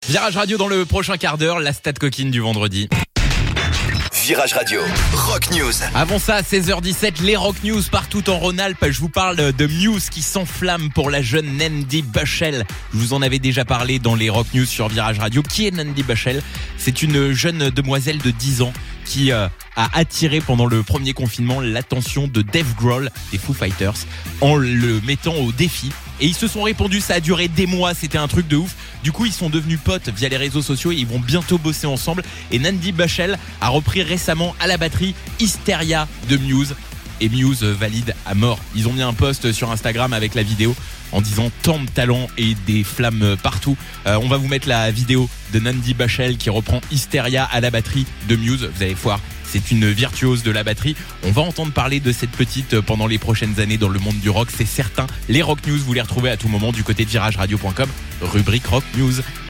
Virage Radio dans le prochain quart d'heure, la stat coquine du vendredi. Virage Radio, Rock News. Avant ça, à 16h17, les Rock News partout en Rhône-Alpes. Je vous parle de Muse qui s'enflamme pour la jeune Nandi Bushell. Je vous en avais déjà parlé dans les Rock News sur Virage Radio. Qui est Nandi Bushell ? C'est une jeune demoiselle de 10 ans qui a attiré pendant le premier confinement l'attention de Dave Grohl des Foo Fighters en le mettant au défi. Et ils se sont répondus, ça a duré des mois, c'était un truc de ouf. Du coup, ils sont devenus potes via les réseaux sociaux et ils vont bientôt bosser ensemble. Et Nandi Bushell a repris récemment à la batterie Hysteria de Muse. Et Muse valide à mort. Ils ont mis un post sur Instagram avec la vidéo en disant tant de talent et des flammes partout. On va vous mettre la vidéo de Nandi Bushell qui reprend Hysteria à la batterie de Muse. Vous allez voir, c'est une virtuose de la batterie. On va entendre parler de cette petite pendant les prochaines années dans le monde du rock, c'est certain. Les Rock News, vous les retrouvez à tout moment du côté de virageradio.com, rubrique Rock News.